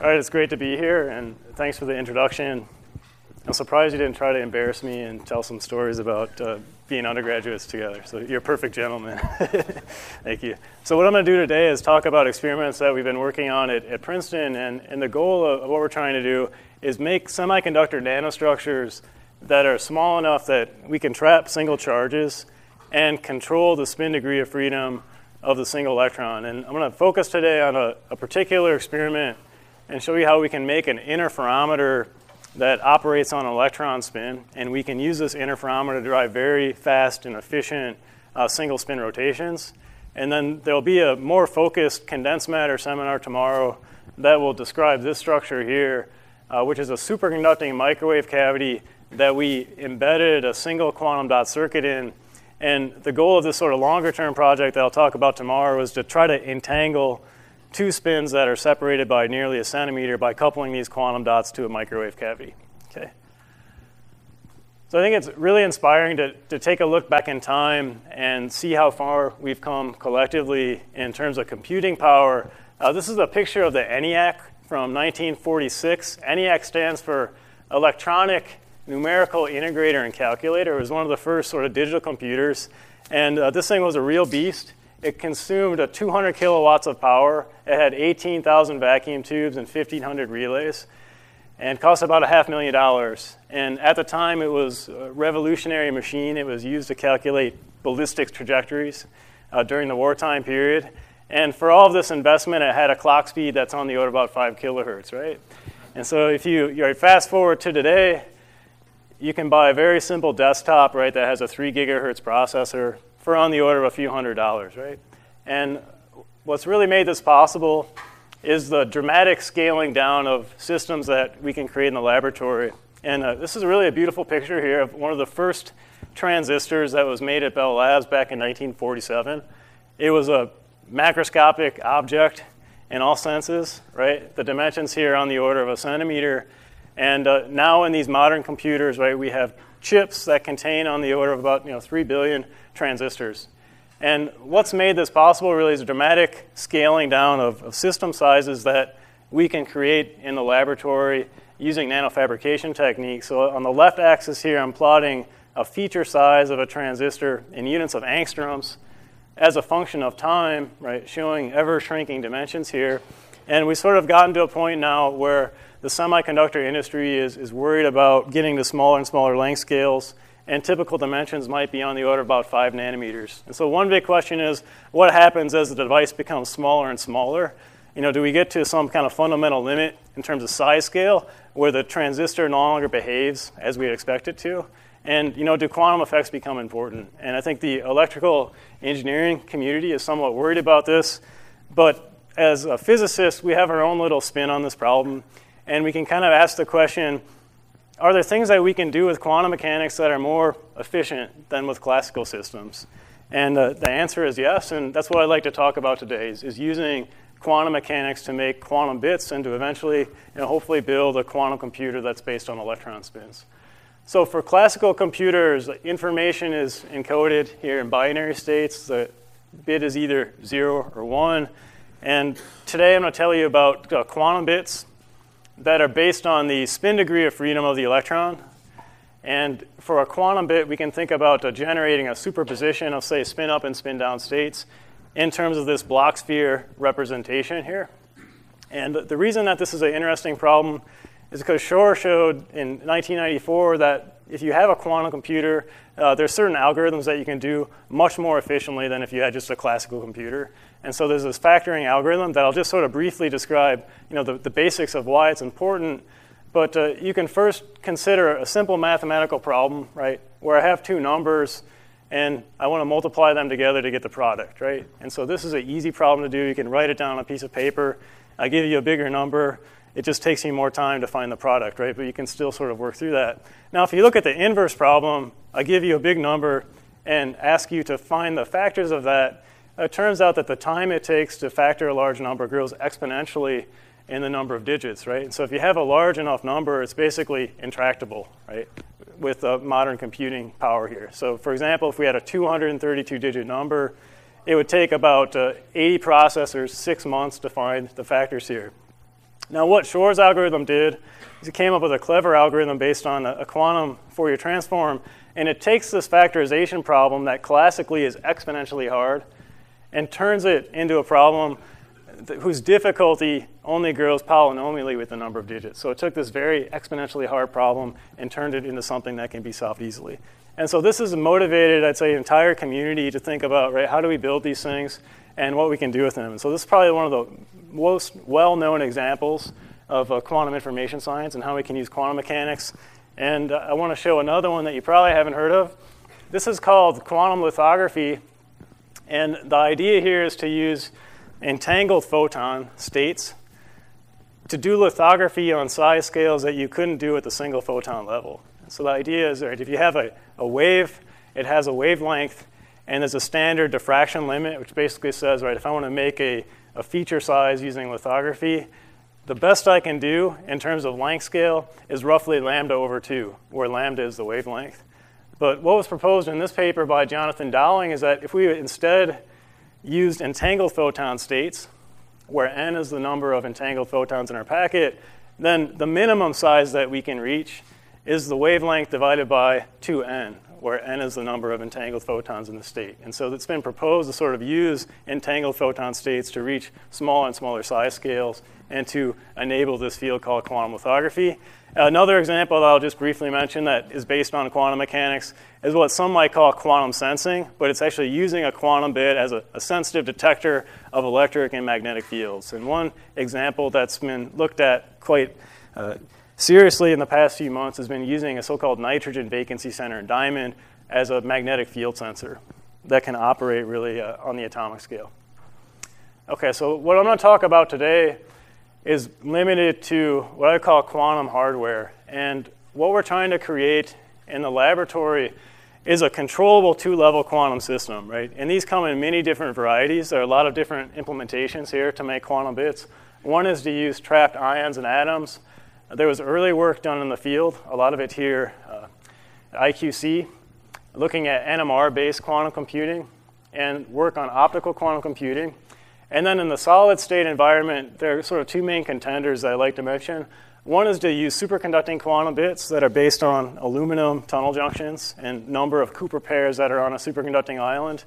All right, it's great to be here, and thanks for the introduction. I'm surprised you didn't try to embarrass me and tell some stories about being undergraduates together. So you're a perfect gentleman. Thank you. So what I'm going to do today is talk about experiments that we've been working on at Princeton, and the goal of what we're trying to do is make semiconductor nanostructures that are small enough that we can trap single charges and control the spin degree of freedom of the single electron. And I'm going to focus today on a particular experiment and show you how we can make an interferometer that operates on electron spin, and we can use this interferometer to drive very fast and efficient single spin rotations. And then there'll be a more focused condensed matter seminar tomorrow that will describe this structure here, which is a superconducting microwave cavity that we embedded a single quantum dot circuit in. And the goal of this sort of longer term project that I'll talk about tomorrow is to try to entangle two spins that are separated by nearly a centimeter by coupling these quantum dots to a microwave cavity. Okay. So I think it's really inspiring to take a look back in time and see how far we've come collectively in terms of computing power. This is a picture of the ENIAC from 1946. ENIAC stands for Electronic Numerical Integrator and Calculator. It was one of the first sort of digital computers. And this thing was a real beast. It consumed 200 kilowatts of power. It had 18,000 vacuum tubes and 1,500 relays, and cost about $500,000. And at the time, it was a revolutionary machine. It was used to calculate ballistics trajectories during the wartime period. And for all of this investment, it had a clock speed that's on the order of about 5 kilohertz, right? And so if you fast forward to today, you can buy a very simple desktop, right, that has a 3 gigahertz processor for on the order of a few $100s, right? And what's really made this possible is the dramatic scaling down of systems that we can create in the laboratory. And this is really a beautiful picture here of one of the first transistors that was made at Bell Labs back in 1947. It was a macroscopic object in all senses, right? The dimensions here are on the order of a centimeter. And now in these modern computers, right, we have chips that contain on the order of about 3 billion transistors. And what's made this possible really is a dramatic scaling down of system sizes that we can create in the laboratory using nanofabrication techniques. So on the left axis here, I'm plotting a feature size of a transistor in units of angstroms as a function of time, right, showing ever-shrinking dimensions here. And we sort of gotten to a point now where the semiconductor industry is worried about getting to smaller and smaller length scales, and typical dimensions might be on the order of about 5 nanometers. And so one big question is, what happens as the device becomes smaller and smaller? Do we get to some kind of fundamental limit in terms of size scale where the transistor no longer behaves as we expect it to? And do quantum effects become important? And I think the electrical engineering community is somewhat worried about this, but as a physicist, we have our own little spin on this problem. And we can kind of ask the question, are there things that we can do with quantum mechanics that are more efficient than with classical systems? And the answer is yes, and that's what I'd like to talk about today, is using quantum mechanics to make quantum bits and to eventually, hopefully build a quantum computer that's based on electron spins. So for classical computers, information is encoded here in binary states. The bit is either 0 or 1. And today I'm going to tell you about quantum bits that are based on the spin degree of freedom of the electron. And for a quantum bit, we can think about generating a superposition of, say, spin up and spin down states in terms of this block sphere representation here. And the reason that this is an interesting problem is because Shor showed in 1994 that if you have a quantum computer, there's certain algorithms that you can do much more efficiently than if you had just a classical computer. And so there's this factoring algorithm that I'll just sort of briefly describe, the basics of why it's important. But you can first consider a simple mathematical problem, right, where I have two numbers and I want to multiply them together to get the product, right? And so this is an easy problem to do. You can write it down on a piece of paper. I give you a bigger number. It just takes you more time to find the product, right? But you can still sort of work through that. Now, if you look at the inverse problem, I give you a big number and ask you to find the factors of that. It turns out that the time it takes to factor a large number grows exponentially in the number of digits, right? And so if you have a large enough number, it's basically intractable, right, with modern computing power here. So for example, if we had a 232-digit number, it would take about 80 processors 6 months to find the factors here. Now, what Shor's algorithm did is it came up with a clever algorithm based on a quantum Fourier transform, and it takes this factorization problem that classically is exponentially hard and turns it into a problem whose difficulty only grows polynomially with the number of digits. So it took this very exponentially hard problem and turned it into something that can be solved easily. And so this has motivated, I'd say, an entire community to think about, right, how do we build these things and what we can do with them. And so this is probably one of the most well-known examples of quantum information science and how we can use quantum mechanics. And I want to show another one that you probably haven't heard of. This is called quantum lithography. And the idea here is to use entangled photon states to do lithography on size scales that you couldn't do at the single photon level. So the idea is, right, if you have a wave, it has a wavelength, and there's a standard diffraction limit, which basically says, right, if I want to make a feature size using lithography, the best I can do in terms of length scale is roughly lambda over 2, where lambda is the wavelength. But what was proposed in this paper by Jonathan Dowling is that if we instead used entangled photon states, where n is the number of entangled photons in our packet, then the minimum size that we can reach is the wavelength divided by 2n, where n is the number of entangled photons in the state. And so it's been proposed to sort of use entangled photon states to reach smaller and smaller size scales and to enable this field called quantum lithography. Another example that I'll just briefly mention that is based on quantum mechanics is what some might call quantum sensing, but it's actually using a quantum bit as a sensitive detector of electric and magnetic fields. And one example that's been looked at quite seriously in the past few months has been using a so-called nitrogen vacancy center in diamond as a magnetic field sensor that can operate really on the atomic scale. Okay, so what I'm going to talk about today is limited to what I call quantum hardware. And what we're trying to create in the laboratory is a controllable two-level quantum system, right? And these come in many different varieties. There are a lot of different implementations here to make quantum bits. One is to use trapped ions and atoms. There was early work done in the field, a lot of it here at IQC, looking at NMR-based quantum computing and work on optical quantum computing. And then in the solid state environment, there are sort of two main contenders that I like to mention. One is to use superconducting quantum bits that are based on aluminum tunnel junctions and number of Cooper pairs that are on a superconducting island.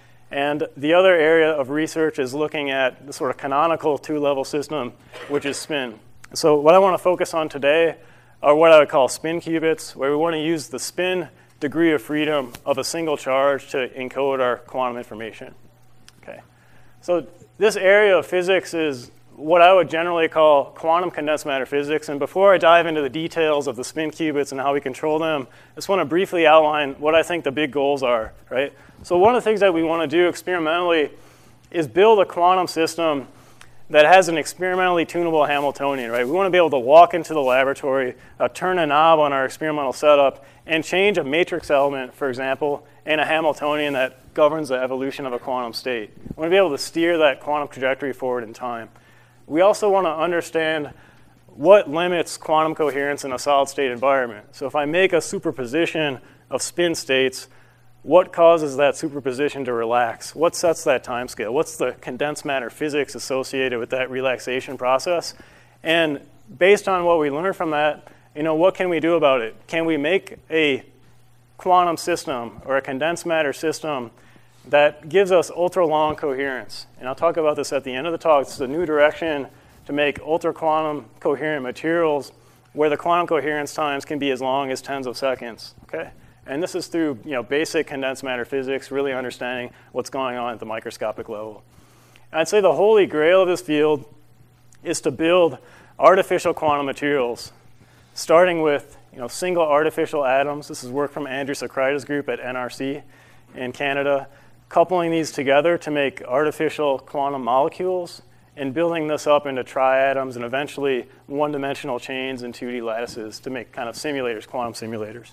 And the other area of research is looking at the sort of canonical two-level system, which is spin. So what I want to focus on today are what I would call spin qubits, where we want to use the spin degree of freedom of a single charge to encode our quantum information. Okay. So this area of physics is what I would generally call quantum condensed matter physics. And before I dive into the details of the spin qubits and how we control them, I just want to briefly outline what I think the big goals are, right? So one of the things that we want to do experimentally is build a quantum system that has an experimentally tunable Hamiltonian, right? We want to be able to walk into the laboratory, turn a knob on our experimental setup, and change a matrix element, for example, in a Hamiltonian that governs the evolution of a quantum state. We want to be able to steer that quantum trajectory forward in time. We also want to understand what limits quantum coherence in a solid state environment. So if I make a superposition of spin states, what causes that superposition to relax? What sets that time scale? What's the condensed matter physics associated with that relaxation process? And based on what we learn from that, what can we do about it? Can we make a quantum system or a condensed matter system that gives us ultra-long coherence? And I'll talk about this at the end of the talk. This is a new direction to make ultra-quantum coherent materials where the quantum coherence times can be as long as tens of seconds. Okay? And this is through basic condensed matter physics, really understanding what's going on at the microscopic level. And I'd say the holy grail of this field is to build artificial quantum materials, starting with single artificial atoms. This is work from Andrew Socrates' group at NRC in Canada, coupling these together to make artificial quantum molecules and building this up into triatoms and eventually one-dimensional chains and 2D lattices to make kind of simulators, quantum simulators.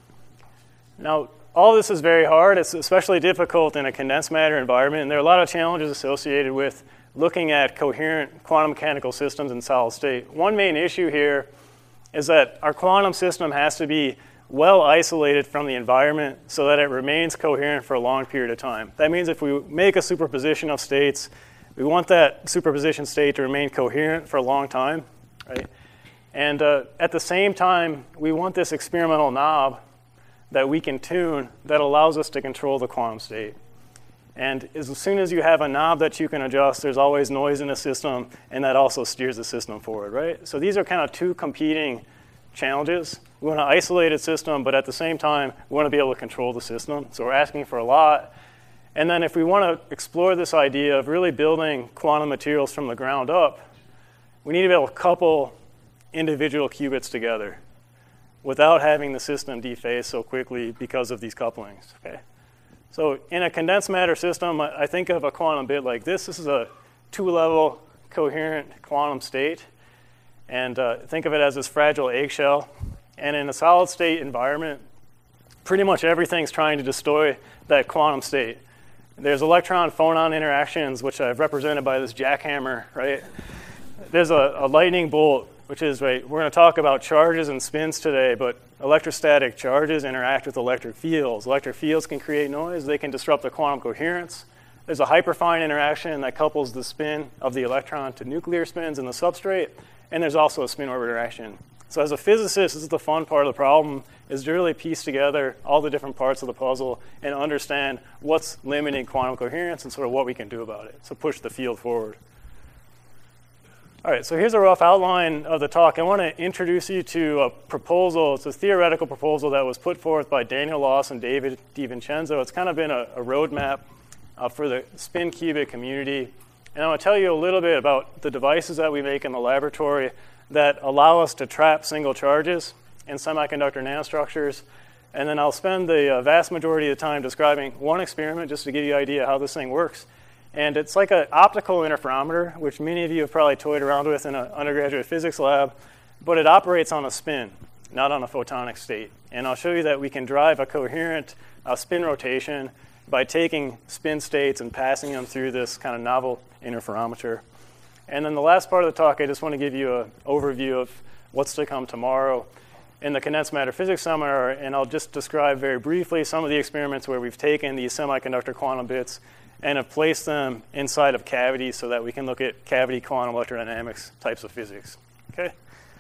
Now, all this is very hard. It's especially difficult in a condensed matter environment, and there are a lot of challenges associated with looking at coherent quantum mechanical systems in solid state. One main issue here is that our quantum system has to be well isolated from the environment so that it remains coherent for a long period of time. That means if we make a superposition of states, we want that superposition state to remain coherent for a long time. right? And at the same time, we want this experimental knob that we can tune that allows us to control the quantum state. And as soon as you have a knob that you can adjust, there's always noise in the system, and that also steers the system forward, right? So these are kind of two competing challenges. We want an isolated system, but at the same time, we want to be able to control the system. So we're asking for a lot. And then if we want to explore this idea of really building quantum materials from the ground up, we need to be able to couple individual qubits together without having the system dephase so quickly because of these couplings, okay? So in a condensed matter system, I think of a quantum bit like this. This is a two-level coherent quantum state. And think of it as this fragile eggshell. And in a solid state environment, pretty much everything's trying to destroy that quantum state. There's electron-phonon interactions, which I've represented by this jackhammer, right? There's a lightning bolt, which is, right, we're going to talk about charges and spins today, but electrostatic charges interact with electric fields. Electric fields can create noise. They can disrupt the quantum coherence. There's a hyperfine interaction that couples the spin of the electron to nuclear spins in the substrate, and there's also a spin-orbit interaction. So as a physicist, this is the fun part of the problem, is to really piece together all the different parts of the puzzle and understand what's limiting quantum coherence and sort of what we can do about it, so push the field forward. All right, so here's a rough outline of the talk. I want to introduce you to a proposal. It's a theoretical proposal that was put forth by Daniel Loss and David DiVincenzo. It's kind of been a roadmap for the spin qubit community. And I want to tell you a little bit about the devices that we make in the laboratory that allow us to trap single charges in semiconductor nanostructures. And then I'll spend the vast majority of the time describing one experiment just to give you an idea how this thing works. And it's like an optical interferometer, which many of you have probably toyed around with in an undergraduate physics lab, but it operates on a spin, not on a photonic state. And I'll show you that we can drive a coherent spin rotation by taking spin states and passing them through this kind of novel interferometer. And then the last part of the talk, I just want to give you an overview of what's to come tomorrow in the condensed matter physics seminar, and I'll just describe very briefly some of the experiments where we've taken these semiconductor quantum bits and have placed them inside of cavities so that we can look at cavity quantum electrodynamics types of physics. Okay?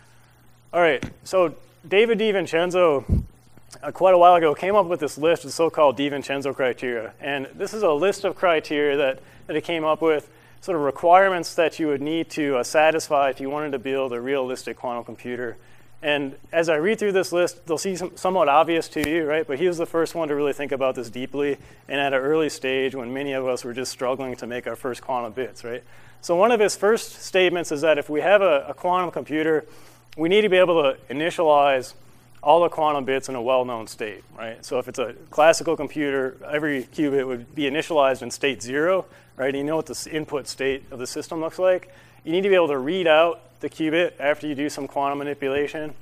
All right, so David DiVincenzo, quite a while ago, came up with this list of so-called DiVincenzo criteria. And this is a list of criteria that he came up with, sort of requirements that you would need to satisfy if you wanted to build a realistic quantum computer. And as I read through this list, they'll seem somewhat obvious to you, right? But he was the first one to really think about this deeply and at an early stage when many of us were just struggling to make our first quantum bits, right? So one of his first statements is that if we have a quantum computer, we need to be able to initialize all the quantum bits in a well-known state, right? So if it's a classical computer, every qubit would be initialized in state 0, right? You know what the input state of the system looks like. You need to be able to read out the qubit after you do some quantum manipulation.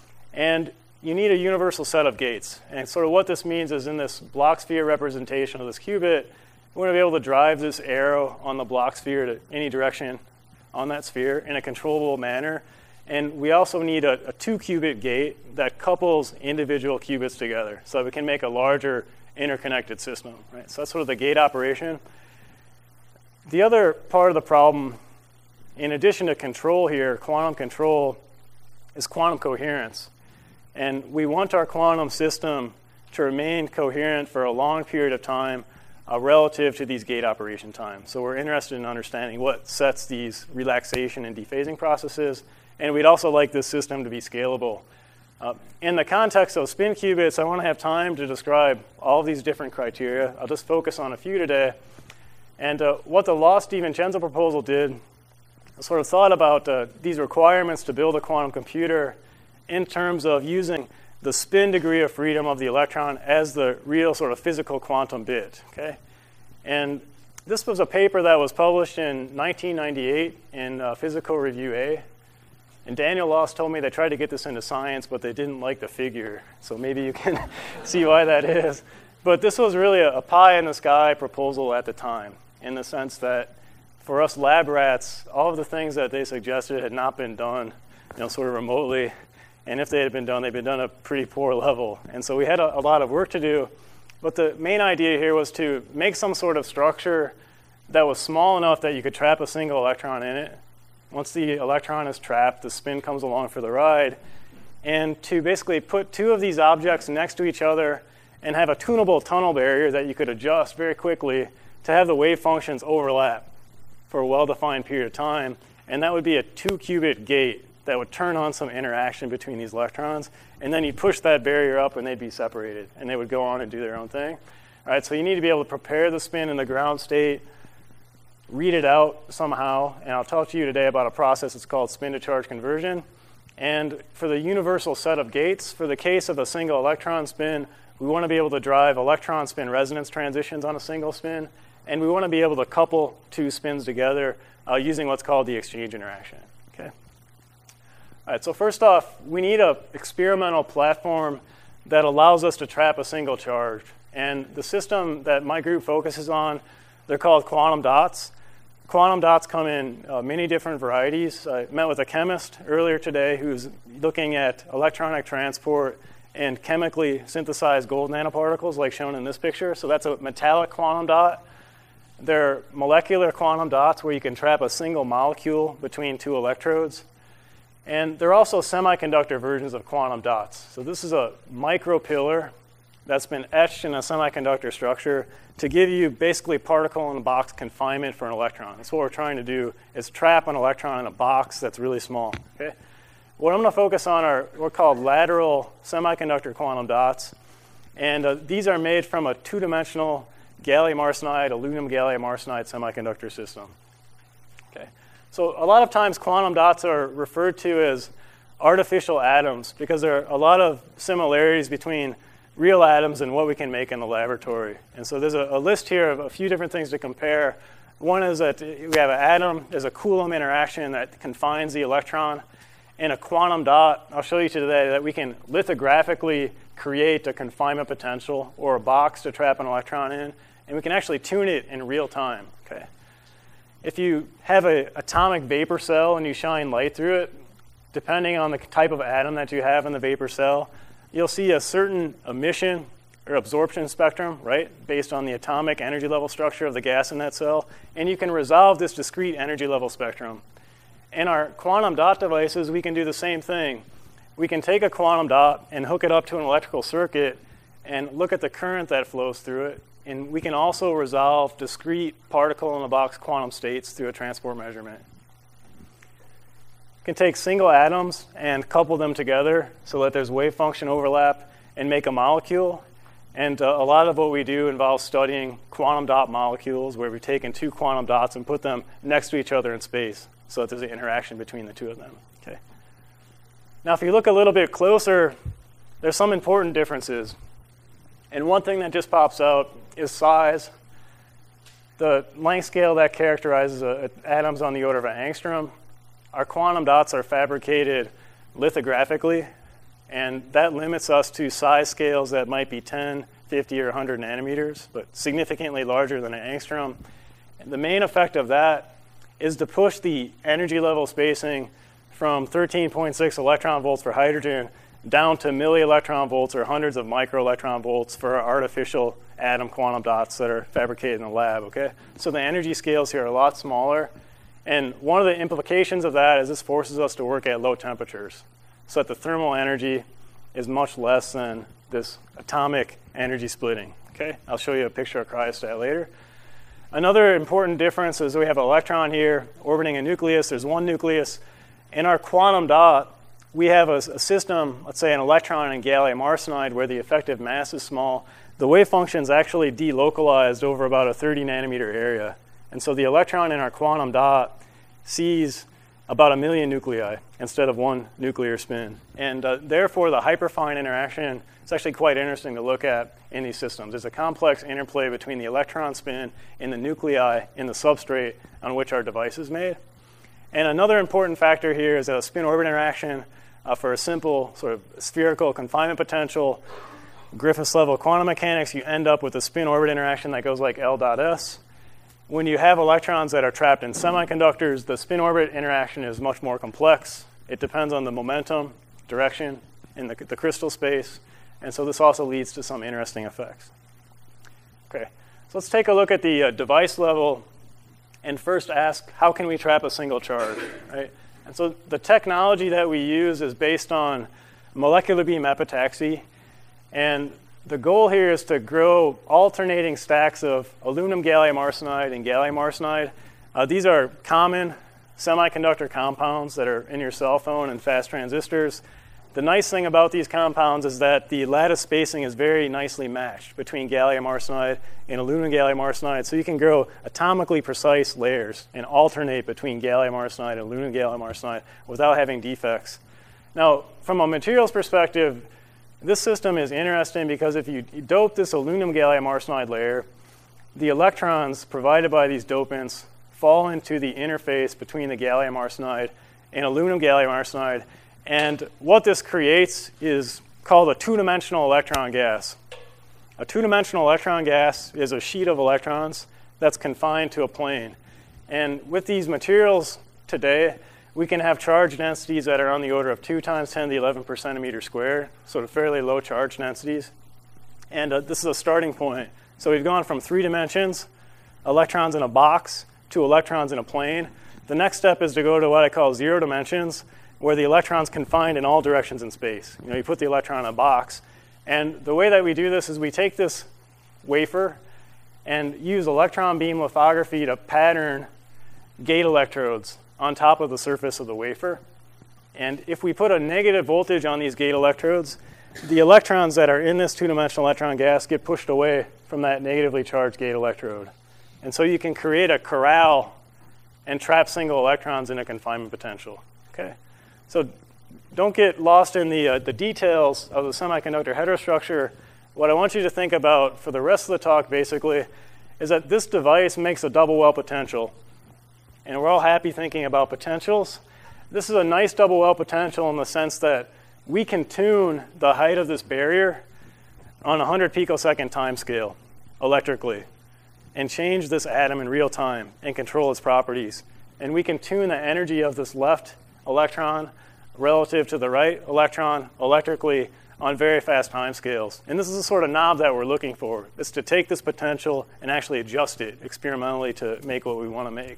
And you need a universal set of gates. And sort of what this means is in this block sphere representation of this qubit, we're going to be able to drive this arrow on the block sphere to any direction on that sphere in a controllable manner. And we also need a 2-qubit gate that couples individual qubits together so that we can make a larger interconnected system, right? So that's sort of the gate operation. The other part of the problem, in addition to control here, quantum control, is quantum coherence. And we want our quantum system to remain coherent for a long period of time relative to these gate operation times. So we're interested in understanding what sets these relaxation and dephasing processes. And we'd also like this system to be scalable. In the context of spin qubits, I want to have time to describe all of these different criteria. I'll just focus on a few today. And what the Loss-DiVincenzo proposal did, sort of thought about these requirements to build a quantum computer in terms of using the spin degree of freedom of the electron as the real sort of physical quantum bit. Okay? And this was a paper that was published in 1998 in Physical Review A. And Daniel Loss told me they tried to get this into Science, but they didn't like the figure. So maybe you can see why that is. But this was really a pie-in-the-sky proposal at the time, in the sense that for us lab rats, all of the things that they suggested had not been done, sort of remotely. And if they had been done, they'd been done at a pretty poor level. And so we had a lot of work to do. But the main idea here was to make some sort of structure that was small enough that you could trap a single electron in it, Once the electron is trapped, the spin comes along for the ride. And to basically put two of these objects next to each other and have a tunable tunnel barrier that you could adjust very quickly to have the wave functions overlap for a well-defined period of time. And that would be a 2-qubit gate that would turn on some interaction between these electrons. And then you push that barrier up and they'd be separated. And they would go on and do their own thing. All right, so you need to be able to prepare the spin in the ground state, read it out somehow. And I'll talk to you today about a process that's called spin-to-charge conversion. And for the universal set of gates, for the case of a single electron spin, we want to be able to drive electron spin resonance transitions on a single spin. And we want to be able to couple two spins together using what's called the exchange interaction. Okay. All right, so first off, we need an experimental platform that allows us to trap a single charge. And the system that my group focuses on, they're called quantum dots. Quantum dots come in many different varieties. I met with a chemist earlier today who's looking at electronic transport and chemically synthesized gold nanoparticles like shown in this picture. So that's a metallic quantum dot. They're molecular quantum dots where you can trap a single molecule between two electrodes. And they're also semiconductor versions of quantum dots. So this is a micropillar that's been etched in a semiconductor structure to give you basically particle-in-a-box confinement for an electron. That's what we're trying to do, is trap an electron in a box that's really small. Okay? What I'm going to focus on are what are called lateral semiconductor quantum dots. And these are made from a two-dimensional gallium arsenide, aluminum gallium arsenide semiconductor system. Okay. So a lot of times quantum dots are referred to as artificial atoms because there are a lot of similarities between real atoms and what we can make in the laboratory. And so there's a list here of a few different things to compare. One is that we have an atom, there's a Coulomb interaction that confines the electron. In a quantum dot, I'll show you today that we can lithographically create a confinement potential or a box to trap an electron in, and we can actually tune it in real time. Okay. If you have an atomic vapor cell and you shine light through it, depending on the type of atom that you have in the vapor cell, you'll see a certain emission or absorption spectrum, right, based on the atomic energy level structure of the gas in that cell, and you can resolve this discrete energy level spectrum. In our quantum dot devices, we can do the same thing. We can take a quantum dot and hook it up to an electrical circuit and look at the current that flows through it. And we can also resolve discrete particle-in-a-box quantum states through a transport measurement. You can take single atoms and couple them together so that there's wave function overlap and make a molecule. And a lot of what we do involves studying quantum dot molecules where we've taken two quantum dots and put them next to each other in space so that there's an interaction between the two of them. Okay. Now, if you look a little bit closer, there's some important differences. And one thing that just pops out is size. The length scale that characterizes atoms on the order of an angstrom. Our quantum dots are fabricated lithographically, and that limits us to size scales that might be 10, 50, or 100 nanometers, but significantly larger than an angstrom. And the main effect of that is to push the energy level spacing from 13.6 electron volts for hydrogen down to milli-electron volts or hundreds of micro-electron volts for our artificial atom quantum dots that are fabricated in the lab, okay? So the energy scales here are a lot smaller. And one of the implications of that is this forces us to work at low temperatures so that the thermal energy is much less than this atomic energy splitting, okay? I'll show you a picture of cryostat later. Another important difference is we have an electron here orbiting a nucleus. There's one nucleus. In our quantum dot, we have a system, let's say an electron in gallium arsenide where the effective mass is small. The wave function is actually delocalized over about a 30 nanometer area. And so the electron in our quantum dot sees about 1 million nuclei instead of one nuclear spin. And therefore, the hyperfine interaction is actually quite interesting to look at in these systems. There's a complex interplay between the electron spin and the nuclei in the substrate on which our device is made. And another important factor here is a spin-orbit interaction for a simple sort of spherical confinement potential. Griffiths level quantum mechanics, you end up with a spin-orbit interaction that goes like L dot S. When you have electrons that are trapped in semiconductors, the spin-orbit interaction is much more complex. It depends on the momentum, direction, in the crystal space. And so this also leads to some interesting effects. Okay, so let's take a look at the device level and first ask, how can we trap a single charge, right? And so the technology that we use is based on molecular beam epitaxy. And the goal here is to grow alternating stacks of aluminum gallium arsenide and gallium arsenide. These are common semiconductor compounds that are in your cell phone and fast transistors. The nice thing about these compounds is that the lattice spacing is very nicely matched between gallium arsenide and aluminum gallium arsenide, so you can grow atomically precise layers and alternate between gallium arsenide and aluminum gallium arsenide without having defects. Now, from a materials perspective, this system is interesting because if you dope this aluminum gallium arsenide layer, the electrons provided by these dopants fall into the interface between the gallium arsenide and aluminum gallium arsenide. And what this creates is called a two-dimensional electron gas. A two-dimensional electron gas is a sheet of electrons that's confined to a plane. And with these materials today, we can have charge densities that are on the order of 2 times 10 to the 11 per centimeter squared, sort of fairly low charge densities. And this is a starting point. So we've gone from 3 dimensions, electrons in a box, to electrons in a plane. The next step is to go to what I call 0 dimensions, where the electron's confined in all directions in space. You put the electron in a box. And the way that we do this is we take this wafer and use electron beam lithography to pattern gate electrodes on top of the surface of the wafer. And if we put a negative voltage on these gate electrodes, the electrons that are in this two-dimensional electron gas get pushed away from that negatively charged gate electrode. And so you can create a corral and trap single electrons in a confinement potential. Okay? So don't get lost in the details of the semiconductor heterostructure. What I want you to think about for the rest of the talk, basically, is that this device makes a double well potential. And we're all happy thinking about potentials. This is a nice double well potential in the sense that we can tune the height of this barrier on a 100 picosecond time scale electrically and change this atom in real time and control its properties. And we can tune the energy of this left electron relative to the right electron electrically on very fast time scales. And this is the sort of knob that we're looking for. It's to take this potential and actually adjust it experimentally to make what we want to make.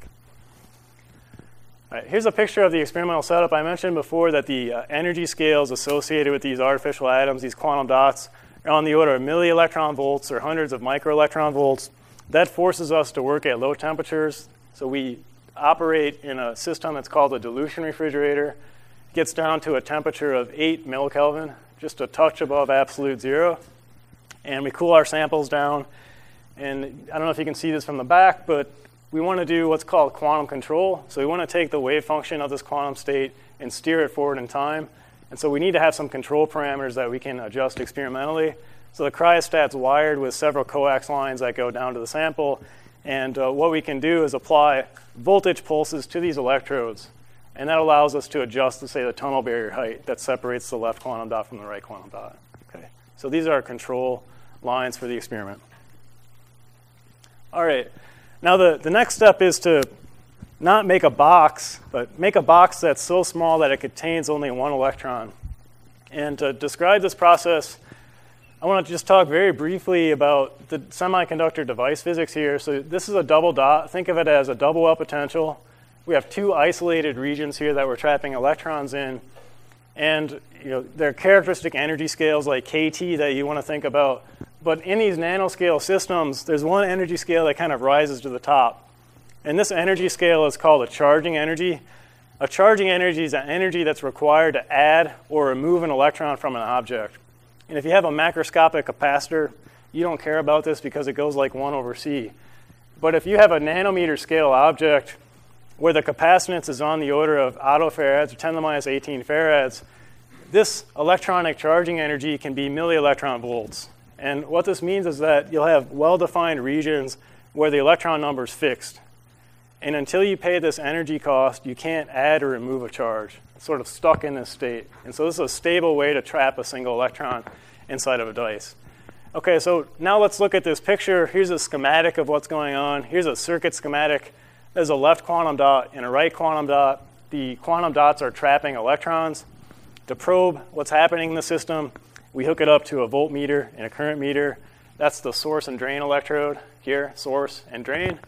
All right, here's a picture of the experimental setup. I mentioned before that the energy scales associated with these artificial atoms, these quantum dots, are on the order of milli-electron volts or hundreds of microelectron volts. That forces us to work at low temperatures. So we operate in a system that's called a dilution refrigerator. It gets down to a temperature of 8 millikelvin, just a touch above absolute zero. And we cool our samples down. And I don't know if you can see this from the back, but we want to do what's called quantum control. So we want to take the wave function of this quantum state and steer it forward in time. And so we need to have some control parameters that we can adjust experimentally. So the cryostat's wired with several coax lines that go down to the sample. And what we can do is apply voltage pulses to these electrodes. And that allows us to adjust, say, the tunnel barrier height that separates the left quantum dot from the right quantum dot. Okay. So these are our control lines for the experiment. All right. Now the next step is to not make a box, but make a box that's so small that it contains only one electron. And to describe this process, I want to just talk very briefly about the semiconductor device physics here. So this is a double dot. Think of it as a double well potential. We have 2 isolated regions here that we're trapping electrons in. And there are characteristic energy scales like KT that you want to think about. But in these nanoscale systems, there's one energy scale that kind of rises to the top. And this energy scale is called a charging energy. A charging energy is an energy that's required to add or remove an electron from an object. And if you have a macroscopic capacitor, you don't care about this because it goes like 1 over C. But if you have a nanometer scale object where the capacitance is on the order of attofarads or 10 to the minus 18 farads, this electronic charging energy can be milli-electron volts. And what this means is that you'll have well-defined regions where the electron number is fixed. And until you pay this energy cost, you can't add or remove a charge. It's sort of stuck in this state. And so this is a stable way to trap a single electron inside of a device. Okay, so now let's look at this picture. Here's a schematic of what's going on. Here's a circuit schematic. There's a left quantum dot and a right quantum dot. The quantum dots are trapping electrons. To probe what's happening in the system, we hook it up to a voltmeter and a current meter. That's the source and drain electrode here, source and drain.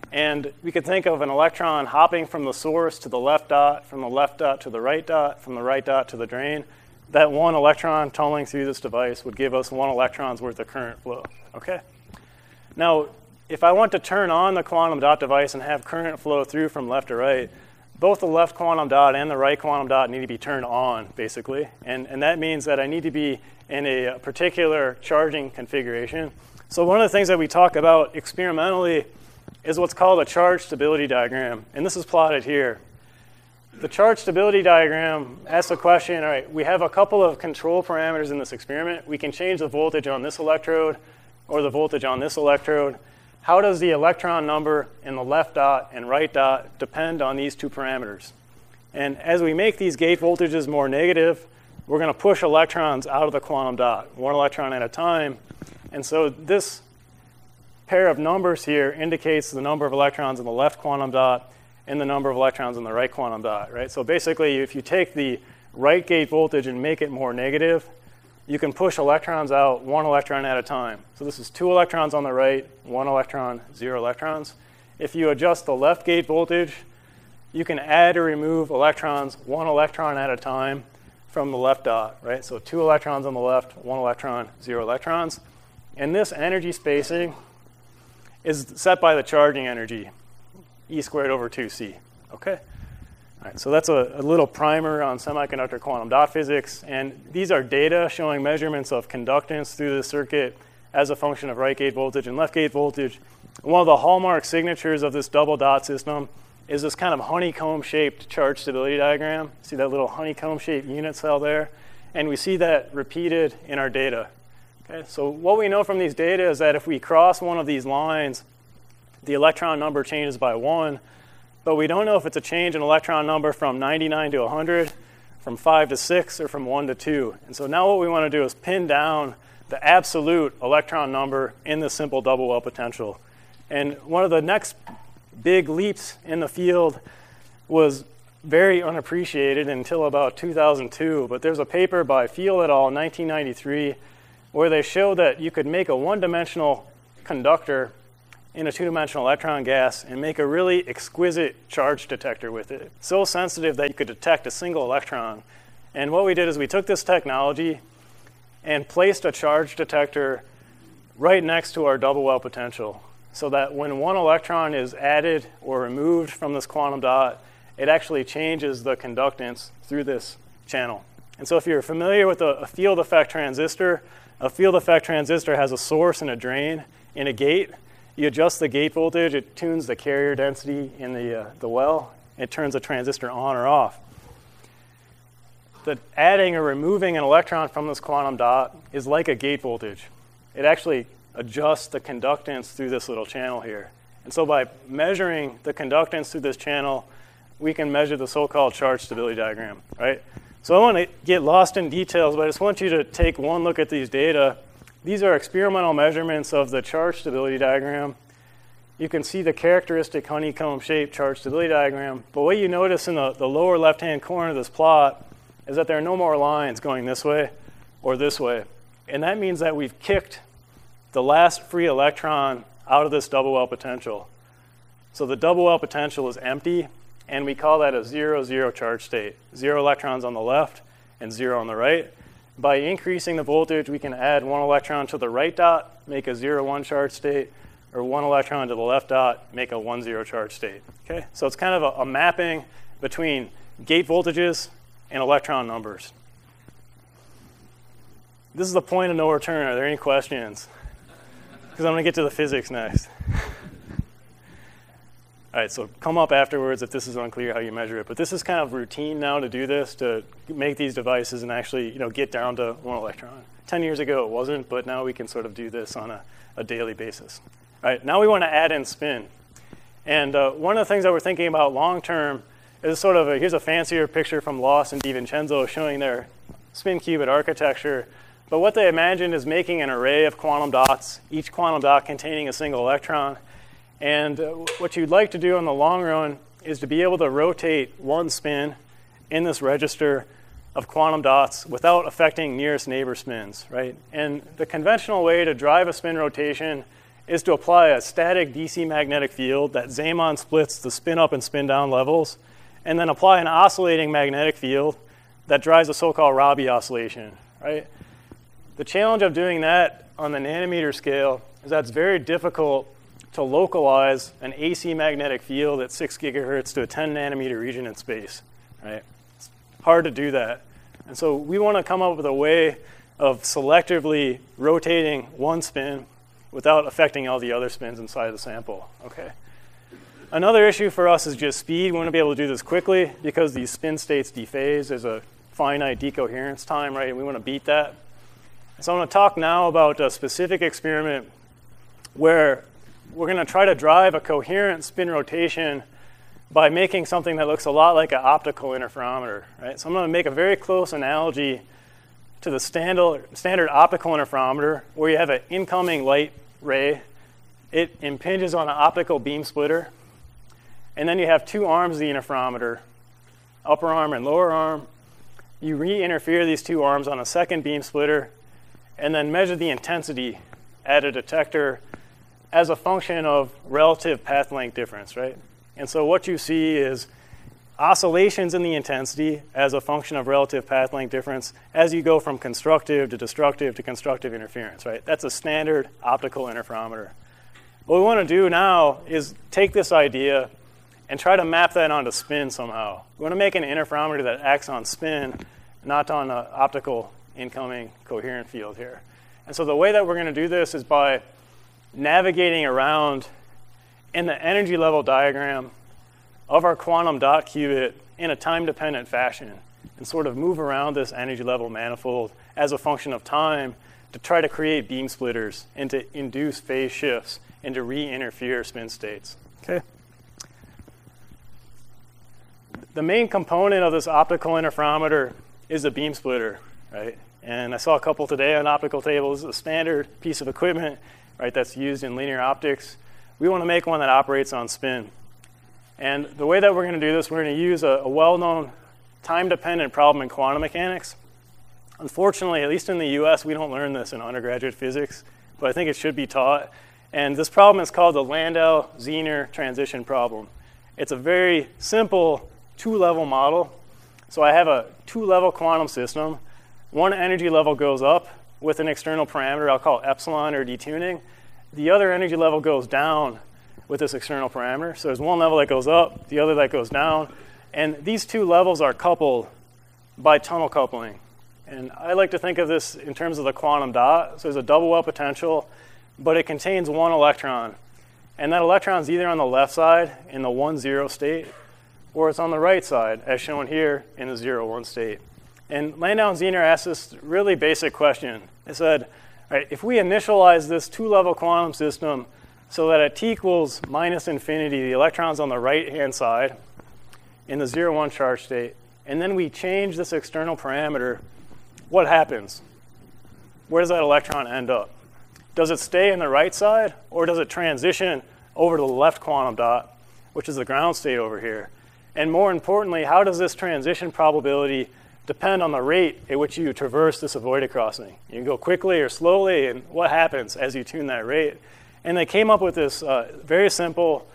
And we could think of an electron hopping from the source to the left dot, from the left dot to the right dot, from the right dot to the drain. That one electron tunneling through this device would give us 1 electron's worth of current flow. Okay? Now, if I want to turn on the quantum dot device and have current flow through from left to right, both the left quantum dot and the right quantum dot need to be turned on, basically. And that means that I need to be in a particular charging configuration. So one of the things that we talk about experimentally is what's called a charge stability diagram. And this is plotted here. The charge stability diagram asks the question, all right, we have a couple of control parameters in this experiment. We can change the voltage on this electrode or the voltage on this electrode. How does the electron number in the left dot and right dot depend on these two parameters? And as we make these gate voltages more negative, we're going to push electrons out of the quantum dot, 1 electron at a time. And so this pair of numbers here indicates the number of electrons in the left quantum dot and the number of electrons in the right quantum dot, right? So basically, if you take the right gate voltage and make it more negative, you can push electrons out 1 electron at a time. So this is 2 electrons on the right, 1 electron, 0 electrons. If you adjust the left gate voltage, you can add or remove electrons 1 electron at a time from the left dot, right? So 2 electrons on the left, 1 electron, 0 electrons. And this energy spacing is set by the charging energy, E squared over 2c, okay? All right, so that's a little primer on semiconductor quantum dot physics, and these are data showing measurements of conductance through the circuit as a function of right gate voltage and left gate voltage. And one of the hallmark signatures of this double dot system is this kind of honeycomb-shaped charge stability diagram. See that little honeycomb-shaped unit cell there? And we see that repeated in our data. Okay, so what we know from these data is that if we cross one of these lines, the electron number changes by 1, but we don't know if it's a change in electron number from 99 to 100, from 5 to 6, or from 1 to 2. And so now what we want to do is pin down the absolute electron number in the simple double well potential. And one of the next big leaps in the field was very unappreciated until about 2002, but there's a paper by Field et al. In 1993 where they showed that you could make a one-dimensional conductor in a two-dimensional electron gas and make a really exquisite charge detector with it. So sensitive that you could detect a single electron. And what we did is we took this technology and placed a charge detector right next to our double well potential so that when 1 electron is added or removed from this quantum dot, it actually changes the conductance through this channel. And so if you're familiar with a field effect transistor has a source and a drain in a gate. You adjust the gate voltage, it tunes the carrier density in the well, it turns the transistor on or off. The adding or removing an electron from this quantum dot is like a gate voltage. It actually adjusts the conductance through this little channel here. And so by measuring the conductance through this channel, we can measure the so-called charge stability diagram, right? So I want to get lost in details, but I just want you to take one look at these data. These are experimental measurements of the charge stability diagram. You can see the characteristic honeycomb-shaped charge stability diagram, but what you notice in the lower left-hand corner of this plot is that there are no more lines going this way or this way. And that means that we've kicked the last free electron out of this double well potential. So the double well potential is empty, and we call that a 0-0 charge state. 0 electrons on the left and 0 on the right. By increasing the voltage, we can add 1 electron to the right dot, make a 0-1 charge state, or 1 electron to the left dot, make a 1-0 charge state. Okay? So it's kind of a mapping between gate voltages and electron numbers. This is the point of no return. Are there any questions? Because I'm going to get to the physics next. All right, so come up afterwards if this is unclear how you measure it. But this is kind of routine now to do this, to make these devices and actually get down to 1 electron. 10 years ago it wasn't, but now we can sort of do this on a daily basis. All right, now we want to add in spin. And one of the things that we're thinking about long term is sort of here's a fancier picture from Loss and DiVincenzo showing their spin qubit architecture. But what they imagined is making an array of quantum dots, each quantum dot containing a single electron. And what you'd like to do in the long run is to be able to rotate one spin in this register of quantum dots without affecting nearest neighbor spins, right? And the conventional way to drive a spin rotation is to apply a static DC magnetic field that Zeeman splits the spin up and spin down levels, and then apply an oscillating magnetic field that drives a so-called Rabi oscillation, right? The challenge of doing that on the nanometer scale is that it's very difficult to localize an AC magnetic field at 6 gigahertz to a 10 nanometer region in space, right? It's hard to do that. And so we want to come up with a way of selectively rotating one spin without affecting all the other spins inside the sample, okay? Another issue for us is just speed. We want to be able to do this quickly because these spin states dephase. There's a finite decoherence time, right? And we want to beat that. So I'm going to talk now about a specific experiment where we're going to try to drive a coherent spin rotation by making something that looks a lot like an optical interferometer, right? So I'm going to make a very close analogy to the standard optical interferometer where you have an incoming light ray. It impinges on an optical beam splitter. And then you have two arms of the interferometer, upper arm and lower arm. You re-interfere these two arms on a second beam splitter and then measure the intensity at a detector as a function of relative path length difference, right? And so what you see is oscillations in the intensity as a function of relative path length difference as you go from constructive to destructive to constructive interference, right? That's a standard optical interferometer. What we want to do now is take this idea and try to map that onto spin somehow. We want to make an interferometer that acts on spin, not on an optical incoming coherent field here. And so the way that we're going to do this is by navigating around in the energy level diagram of our quantum dot qubit in a time-dependent fashion and sort of move around this energy level manifold as a function of time to try to create beam splitters and to induce phase shifts and to re-interfere spin states. Okay. The main component of this optical interferometer is a beam splitter, right? And I saw a couple today on optical tables. This is a standard piece of equipment, right, that's used in linear optics. We want to make one that operates on spin. And the way that we're going to do this, we're going to use a well-known time-dependent problem in quantum mechanics. Unfortunately, at least in the US, we don't learn this in undergraduate physics, but I think it should be taught. And this problem is called the Landau-Zener transition problem. It's a very simple two-level model. So I have a two-level quantum system. One energy level goes up with an external parameter I'll call epsilon or detuning. The other energy level goes down with this external parameter. So there's one level that goes up, the other that goes down. And these two levels are coupled by tunnel coupling. And I like to think of this in terms of the quantum dot. So there's a double well potential, but it contains one electron. And that electron is either on the left side in the 1-0 state, or it's on the right side, as shown here in the 0-1 state. And Landau and Zener asked this really basic question. They said, all right, if we initialize this two-level quantum system so that at t equals minus infinity, the electron's on the right-hand side in the 0-1 charge state, and then we change this external parameter, what happens? Where does that electron end up? Does it stay in the right side, or does it transition over to the left quantum dot, which is the ground state over here? And more importantly, how does this transition probability depend on the rate at which you traverse this avoided crossing? You can go quickly or slowly, and what happens as you tune that rate? And they came up with this very simple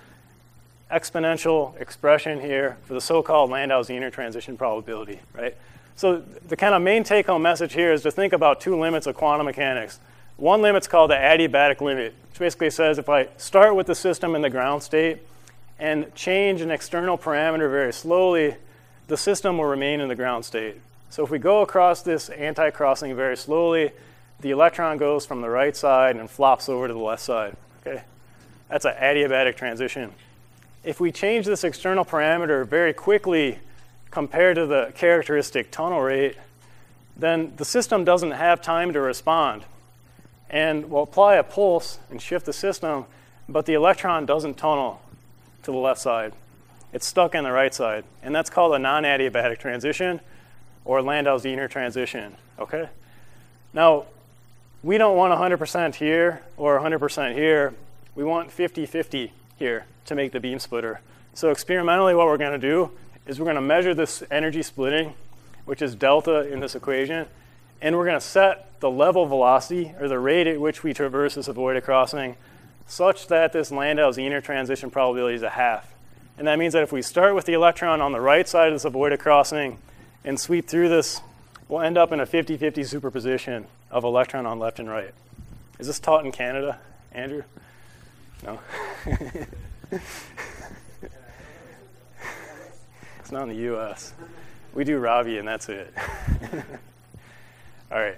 exponential expression here for the so-called Landau-Zener transition probability, right? So the kind of main take-home message here is to think about two limits of quantum mechanics. One limit's called the adiabatic limit, which basically says if I start with the system in the ground state and change an external parameter very slowly, the system will remain in the ground state. So if we go across this anti-crossing very slowly, the electron goes from the right side and flops over to the left side. Okay? That's an adiabatic transition. If we change this external parameter very quickly compared to the characteristic tunnel rate, then the system doesn't have time to respond. And we'll apply a pulse and shift the system, but the electron doesn't tunnel to the left side. It's stuck in the right side. And that's called a non-adiabatic transition or Landau-Zener transition. Okay? Now, we don't want 100% here or 100% here. We want 50-50 here to make the beam splitter. So experimentally what we're going to do is we're going to measure this energy splitting, which is delta in this equation, and we're going to set the level velocity, or the rate at which we traverse this avoided crossing, such that this Landau-Zener transition probability is 1/2. And that means that if we start with the electron on the right side of this avoided crossing and sweep through this, we'll end up in a 50-50 superposition of electron on left and right. Is this taught in Canada, Andrew? No? It's not in the US. We do Ravi and that's it. All right.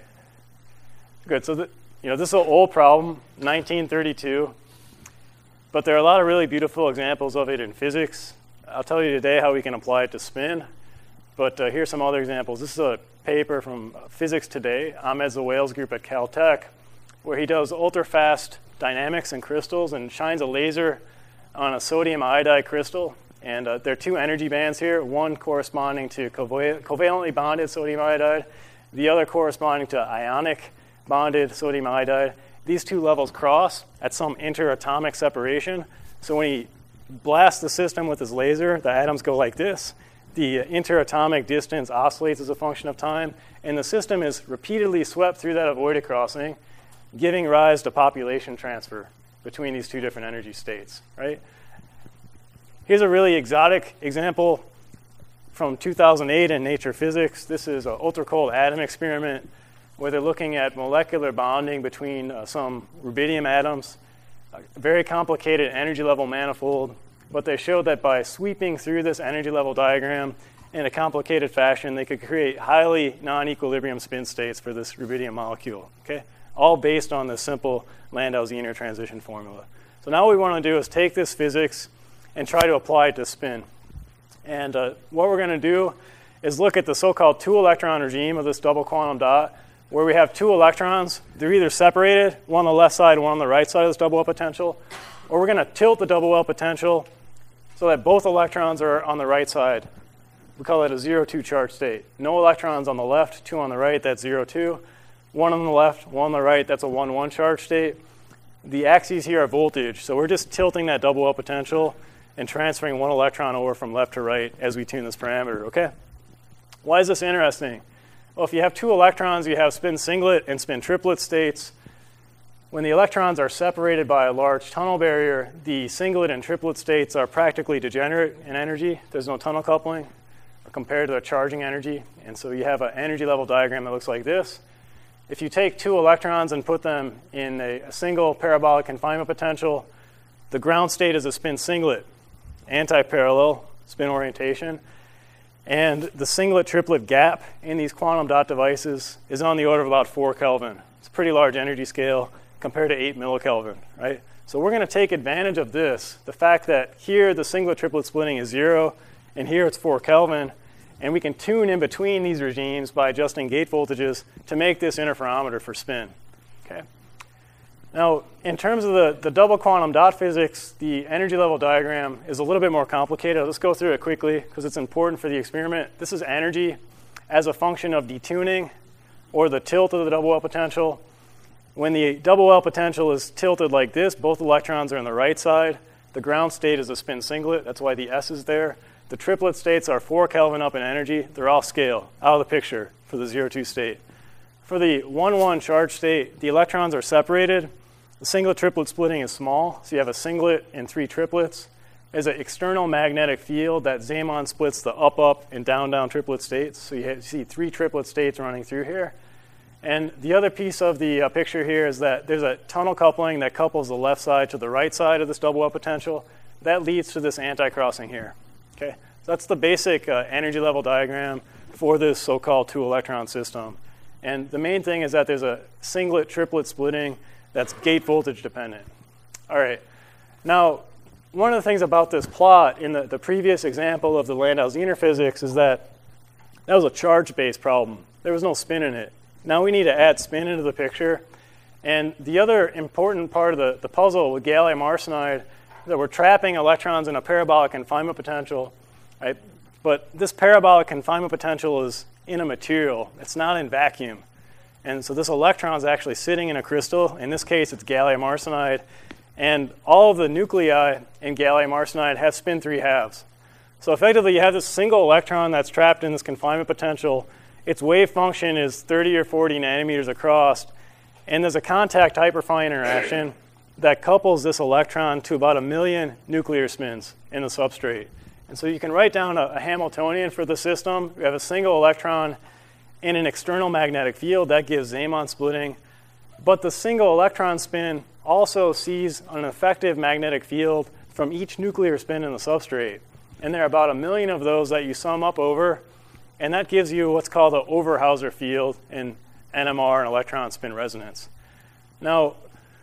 Good. So, this is an old problem, 1932. But there are a lot of really beautiful examples of it in physics. I'll tell you today how we can apply it to spin. But here's some other examples. This is a paper from Physics Today, Ahmed Zawale's group at Caltech, where he does ultra-fast dynamics in crystals and shines a laser on a sodium iodide crystal. And there are two energy bands here, one corresponding to covalently bonded sodium iodide, the other corresponding to ionic bonded sodium iodide. These two levels cross at some interatomic separation. So when he blasts the system with his laser, the atoms go like this. The interatomic distance oscillates as a function of time, and the system is repeatedly swept through that avoided crossing, giving rise to population transfer between these two different energy states, right? Here's a really exotic example from 2008 in Nature Physics. This is an ultra-cold atom experiment where they're looking at molecular bonding between some rubidium atoms, a very complicated energy level manifold, but they showed that by sweeping through this energy level diagram in a complicated fashion, they could create highly non-equilibrium spin states for this rubidium molecule, okay? All based on this simple Landau-Zener transition formula. So now what we want to do is take this physics and try to apply it to spin. And what we're going to do is look at the so-called two-electron regime of this double quantum dot, where we have two electrons. They're either separated, one on the left side, one on the right side of this double well potential, or we're going to tilt the double well potential so that both electrons are on the right side. We call it a 0-2 charge state. No electrons on the left, two on the right, that's 0-2. One on the left, one on the right, that's a 1-1 charge state. The axes here are voltage, so we're just tilting that double well potential and transferring one electron over from left to right as we tune this parameter, okay? Why is this interesting? Well, if you have two electrons, you have spin singlet and spin triplet states. When the electrons are separated by a large tunnel barrier, the singlet and triplet states are practically degenerate in energy. There's no tunnel coupling compared to the charging energy. And so you have an energy level diagram that looks like this. If you take two electrons and put them in a single parabolic confinement potential, the ground state is a spin singlet, anti-parallel spin orientation. And the singlet triplet gap in these quantum dot devices is on the order of about 4 Kelvin. It's a pretty large energy scale compared to 8 millikelvin, right? So we're going to take advantage of this, the fact that here the singlet triplet splitting is 0, and here it's 4 Kelvin, and we can tune in between these regimes by adjusting gate voltages to make this interferometer for spin, okay? Now, in terms of the double quantum dot physics, the energy level diagram is a little bit more complicated. I'll just go through it quickly because it's important for the experiment. This is energy as a function of detuning or the tilt of the double well potential. When the double well potential is tilted like this, both electrons are on the right side. The ground state is a spin singlet. That's why the S is there. The triplet states are 4 Kelvin up in energy. They're all scale, out of the picture for the 0-2 state. For the 1-1 charge state, the electrons are separated. The singlet triplet splitting is small, so you have a singlet and 3 triplets. There's an external magnetic field that Zeeman splits the up-up and down-down triplet states. So you see 3 triplet states running through here. And the other piece of the picture here is that there's a tunnel coupling that couples the left side to the right side of this double well potential. That leads to this anti-crossing here. Okay, so that's the basic energy level diagram for this so-called two-electron system. And the main thing is that there's a singlet triplet splitting that's gate voltage dependent. All right, now one of the things about this plot in the previous example of the Landau-Zener physics is that was a charge-based problem. There was no spin in it. Now we need to add spin into the picture. And the other important part of the puzzle with gallium arsenide that we're trapping electrons in a parabolic confinement potential, right? But this parabolic confinement potential is in a material. It's not in vacuum. And so this electron is actually sitting in a crystal. In this case, it's gallium arsenide. And all of the nuclei in gallium arsenide have spin 3/2. So effectively, you have this single electron that's trapped in this confinement potential. Its wave function is 30 or 40 nanometers across. And there's a contact hyperfine interaction that couples this electron to about 1 million nuclear spins in the substrate. And so you can write down a Hamiltonian for the system. We have a single electron in an external magnetic field that gives Zeeman splitting. But the single electron spin also sees an effective magnetic field from each nuclear spin in the substrate. And there are about 1 million of those that you sum up over, and that gives you what's called an Overhauser field in NMR and electron spin resonance. Now,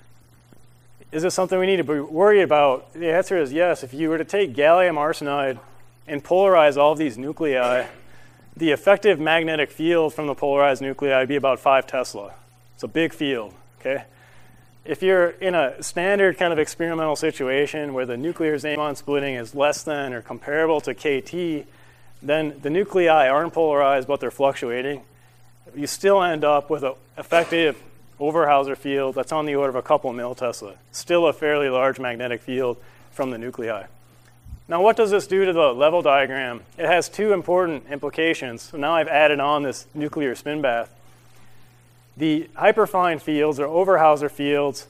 is this something we need to be worried about? The answer is yes. If you were to take gallium arsenide and polarize all of these nuclei, the effective magnetic field from the polarized nuclei would be about 5 Tesla. It's a big field, okay? If you're in a standard kind of experimental situation where the nuclear Zeeman splitting is less than or comparable to KT, then the nuclei aren't polarized, but they're fluctuating. You still end up with an effective Overhauser field that's on the order of a couple millitesla. Still a fairly large magnetic field from the nuclei. Now, what does this do to the level diagram? It has 2 important implications. So now I've added on this nuclear spin bath. The hyperfine fields, or Overhauser fields,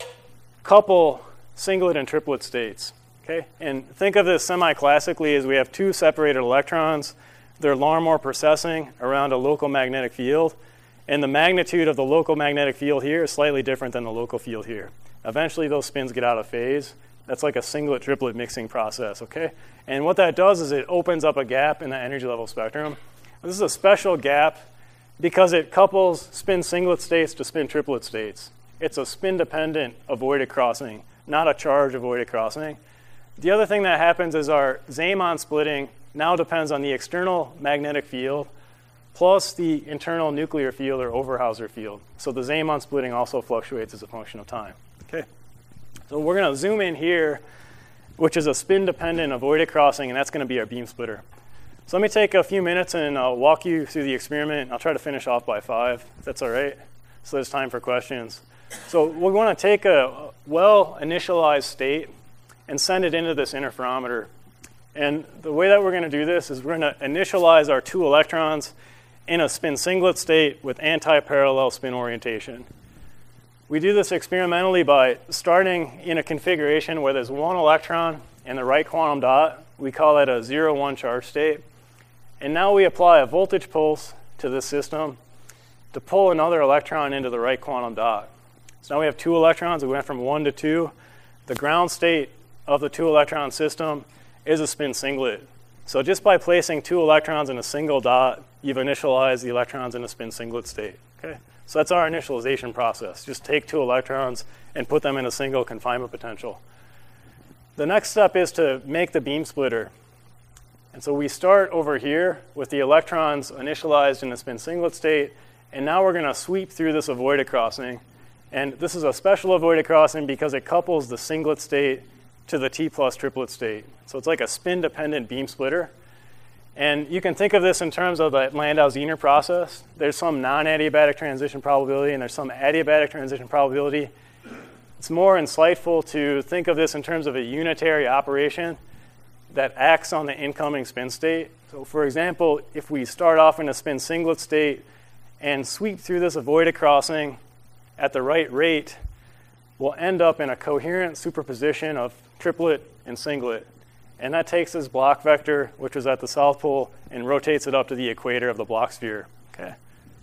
couple singlet and triplet states. Okay? And think of this semi-classically as we have 2 separated electrons. They're Larmor precessing around a local magnetic field. And the magnitude of the local magnetic field here is slightly different than the local field here. Eventually, those spins get out of phase. That's like a singlet-triplet mixing process, okay? And what that does is it opens up a gap in the energy level spectrum. This is a special gap because it couples spin singlet states to spin triplet states. It's a spin-dependent avoided crossing, not a charge avoided crossing. The other thing that happens is our Zeeman splitting now depends on the external magnetic field plus the internal nuclear field or Overhauser field. So the Zeeman splitting also fluctuates as a function of time. Okay. So we're going to zoom in here, which is a spin-dependent avoided crossing, and that's going to be our beam splitter. So let me take a few minutes and I'll walk you through the experiment. I'll try to finish off by 5, if that's all right. So there's time for questions. So we want to take a well-initialized state and send it into this interferometer. And the way that we're going to do this is we're going to initialize our 2 electrons in a spin singlet state with anti-parallel spin orientation. We do this experimentally by starting in a configuration where there's 1 electron in the right quantum dot. We call that a 0-1 charge state. And now we apply a voltage pulse to this system to pull another electron into the right quantum dot. So now we have 2 electrons. We went from 1 to 2. The ground state of the 2 electron system is a spin singlet. So just by placing 2 electrons in a single dot, you've initialized the electrons in a spin singlet state. Okay? So that's our initialization process. Just take 2 electrons and put them in a single confinement potential. The next step is to make the beam splitter. And so we start over here with the electrons initialized in a spin singlet state, and now we're going to sweep through this avoided crossing. And this is a special avoided crossing because it couples the singlet state to the T plus triplet state. So it's like a spin-dependent beam splitter. And you can think of this in terms of the Landau-Zener process. There's some non-adiabatic transition probability, and there's some adiabatic transition probability. It's more insightful to think of this in terms of a unitary operation that acts on the incoming spin state. So for example, if we start off in a spin singlet state and sweep through this avoided crossing at the right rate, we'll end up in a coherent superposition of triplet and singlet. And that takes this block vector, which is at the south pole, and rotates it up to the equator of the block sphere. Okay.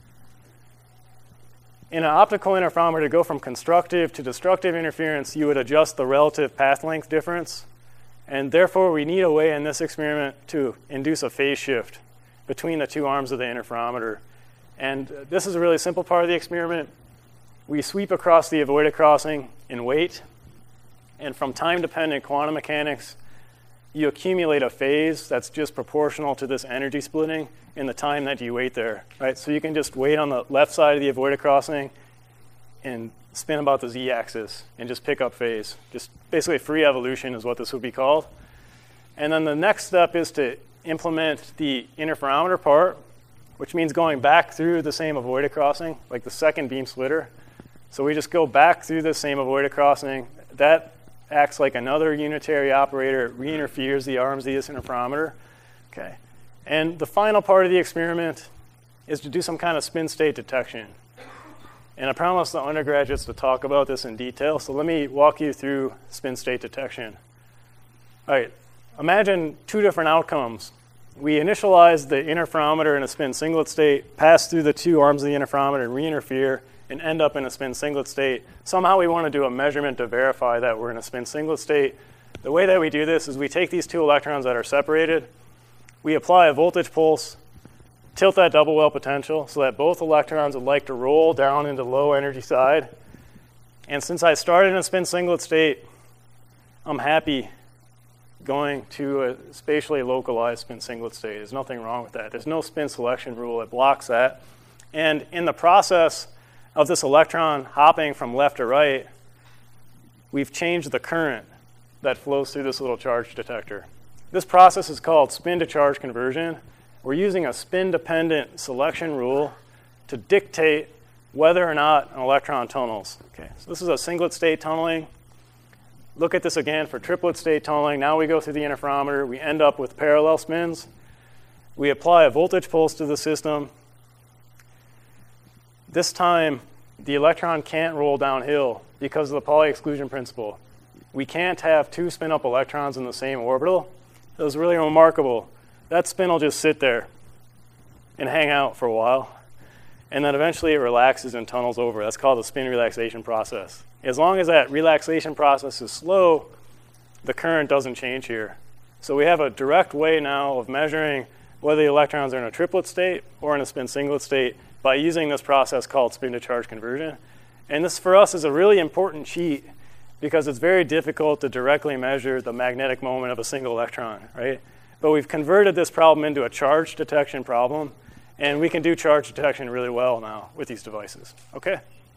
In an optical interferometer, to go from constructive to destructive interference, you would adjust the relative path length difference. And therefore, we need a way in this experiment to induce a phase shift between the 2 arms of the interferometer. And this is a really simple part of the experiment. We sweep across the avoided crossing and wait. And from time-dependent quantum mechanics, you accumulate a phase that's just proportional to this energy splitting in the time that you wait there. Right? So you can just wait on the left side of the avoided crossing and spin about the z-axis and just pick up phase. Just basically free evolution is what this would be called. And then the next step is to implement the interferometer part, which means going back through the same avoided crossing, like the second beam splitter. So we just go back through the same avoided crossing. That acts like another unitary operator. It re-interferes the arms of this interferometer. Okay. And the final part of the experiment is to do some kind of spin state detection. And I promised the undergraduates to talk about this in detail, so let me walk you through spin state detection. All right, imagine two different outcomes. We initialize the interferometer in a spin singlet state, pass through the two arms of the interferometer and re-interfere, and end up in a spin singlet state. Somehow we want to do a measurement to verify that we're in a spin singlet state. The way that we do this is we take these two electrons that are separated, we apply a voltage pulse, tilt that double well potential so that both electrons would like to roll down into low energy side. And since I started in a spin singlet state, I'm happy going to a spatially localized spin singlet state. There's nothing wrong with that. There's no spin selection rule that blocks that. And in the process of this electron hopping from left to right, we've changed the current that flows through this little charge detector. This process is called spin-to-charge conversion. We're using a spin-dependent selection rule to dictate whether or not an electron tunnels. Okay, so this is a singlet state tunneling. Look at this again for triplet state tunneling. Now we go through the interferometer. We end up with parallel spins. We apply a voltage pulse to the system. This time, the electron can't roll downhill because of the Pauli exclusion principle. We can't have two spin-up electrons in the same orbital. It was really remarkable. That spin will just sit there and hang out for a while. And then eventually it relaxes and tunnels over. That's called the spin relaxation process. As long as that relaxation process is slow, the current doesn't change here. So we have a direct way now of measuring whether the electrons are in a triplet state or in a spin singlet state by using this process called spin-to-charge conversion. And this, for us, is a really important cheat because it's very difficult to directly measure the magnetic moment of a single electron, right? But we've converted this problem into a charge detection problem, and we can do charge detection really well now with these devices. Okay,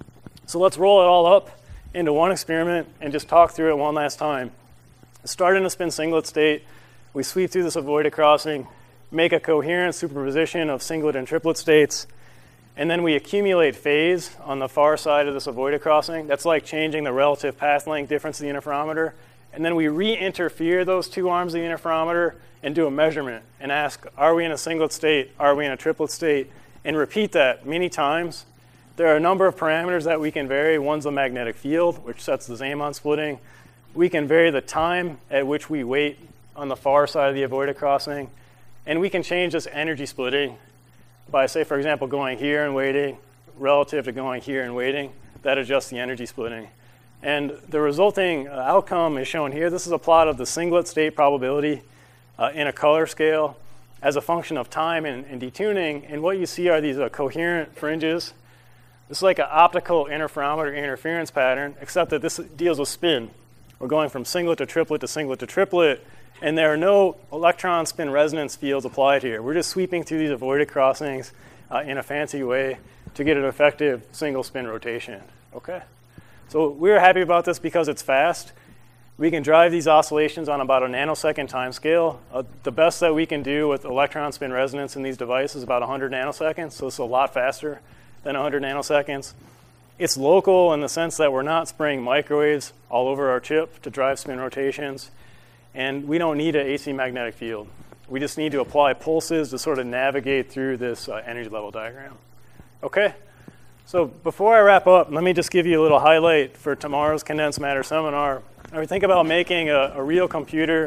so let's roll it all up into one experiment and just talk through it one last time. Start in a spin singlet state. We sweep through this avoided crossing, make a coherent superposition of singlet and triplet states, and then we accumulate phase on the far side of this avoided crossing. That's like changing the relative path length difference of the interferometer. And then we re-interfere those two arms of the interferometer and do a measurement and ask, are we in a singlet state? Are we in a triplet state? And repeat that many times. There are a number of parameters that we can vary. One's the magnetic field, which sets the Zeeman splitting. We can vary the time at which we wait on the far side of the avoided crossing. And we can change this energy splitting by, say, for example, going here and waiting relative to going here and waiting. That adjusts the energy splitting. And the resulting outcome is shown here. This is a plot of the singlet state probability in a color scale as a function of time and detuning. And what you see are these coherent fringes. This is like an optical interferometer interference pattern, except that this deals with spin. We're going from singlet to triplet to singlet to triplet, and there are no electron spin resonance fields applied here. We're just sweeping through these avoided crossings in a fancy way to get an effective single spin rotation. Okay? So we're happy about this because it's fast. We can drive these oscillations on about a nanosecond time scale. The best that we can do with electron spin resonance in these devices is about 100 nanoseconds, so it's a lot faster than 100 nanoseconds. It's local in the sense that we're not spraying microwaves all over our chip to drive spin rotations, and we don't need an AC magnetic field. We just need to apply pulses to sort of navigate through this energy level diagram. Okay? So before I wrap up, let me just give you a little highlight for tomorrow's condensed matter seminar. I mean, think about making a real computer.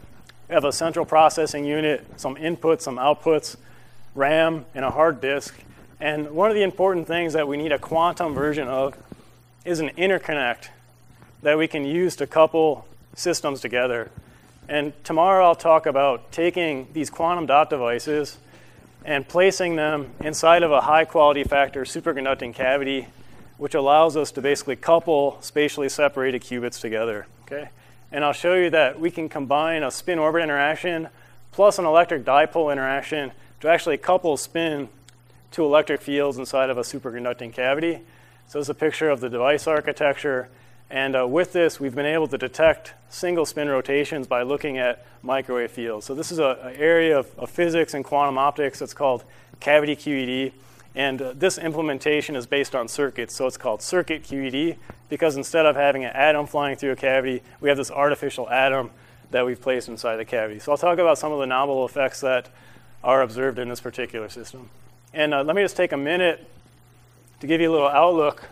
We have a central processing unit, some inputs, some outputs, RAM, and a hard disk. And one of the important things that we need a quantum version of is an interconnect that we can use to couple systems together. And tomorrow I'll talk about taking these quantum dot devices and placing them inside of a high quality factor superconducting cavity, which allows us to basically couple spatially separated qubits together. Okay? And I'll show you that we can combine a spin-orbit interaction plus an electric dipole interaction to actually couple spin to electric fields inside of a superconducting cavity. So this is a picture of the device architecture. And with this, we've been able to detect single spin rotations by looking at microwave fields. So this is an area of physics and quantum optics that's called cavity QED. And this implementation is based on circuits, so it's called circuit QED, because instead of having an atom flying through a cavity, we have this artificial atom that we've placed inside the cavity. So I'll talk about some of the novel effects that are observed in this particular system. And let me just take a minute to give you a little outlook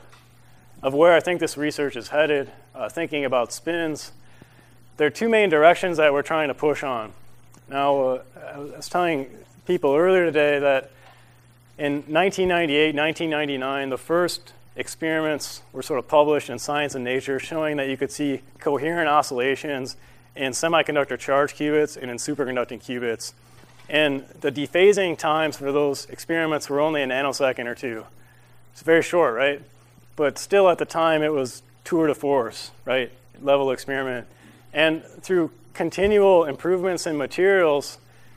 of where I think this research is headed, thinking about spins. There are two main directions that we're trying to push on. Now, I was telling people earlier today that in 1998, 1999, the first experiments were sort of published in Science and Nature showing that you could see coherent oscillations in semiconductor charge qubits and in superconducting qubits. And the dephasing times for those experiments were only a nanosecond or two. It's very short, right? But still at the time it was tour de force, right? Level experiment. And through continual improvements in materials,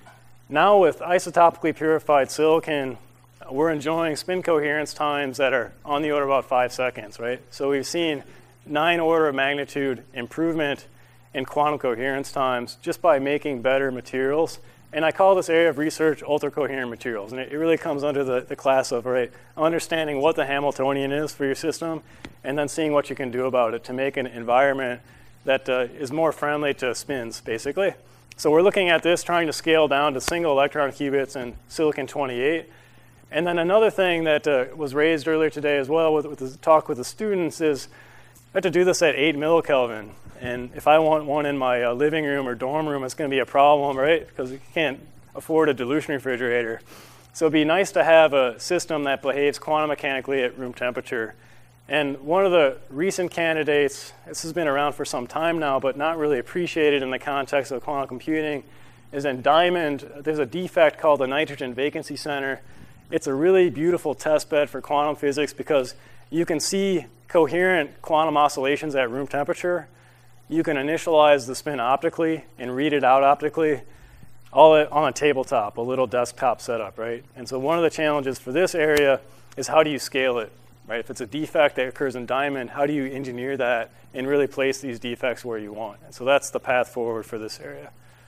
now with isotopically purified silicon, we're enjoying spin coherence times that are on the order of about 5 seconds, right? So we've seen 9 order of magnitude improvement in quantum coherence times just by making better materials. And I call this area of research ultra-coherent materials. And it really comes under the class of, right, understanding what the Hamiltonian is for your system and then seeing what you can do about it to make an environment that is more friendly to spins, basically. So we're looking at this, trying to scale down to single electron qubits in silicon-28. And then another thing that was raised earlier today as well with the talk with the students is I have to do this at 8 millikelvin. And if I want one in my living room or dorm room, it's going to be a problem, right? Because you can't afford a dilution refrigerator. So it'd be nice to have a system that behaves quantum mechanically at room temperature. And one of the recent candidates, this has been around for some time now, but not really appreciated in the context of quantum computing, is in Diamond. There's a defect called the nitrogen vacancy center. It's a really beautiful test bed for quantum physics because you can see coherent quantum oscillations at room temperature. You can initialize the spin optically and read it out optically, all on a tabletop, a little desktop setup, right? And so one of the challenges for this area is how do you scale it, right? If it's a defect that occurs in Diamond, how do you engineer that and really place these defects where you want? And so that's the path forward for this area.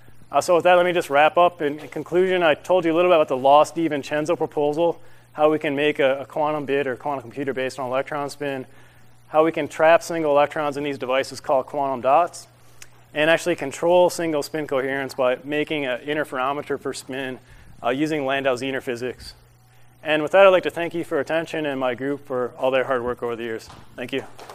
So with that, let me just wrap up. In conclusion, I told you a little bit about the Loss-DiVincenzo proposal, how we can make a quantum bit or quantum computer based on electron spin, how we can trap single electrons in these devices called quantum dots, and actually control single spin coherence by making an interferometer per spin using Landau-Zener physics. And with that, I'd like to thank you for your attention and my group for all their hard work over the years. Thank you.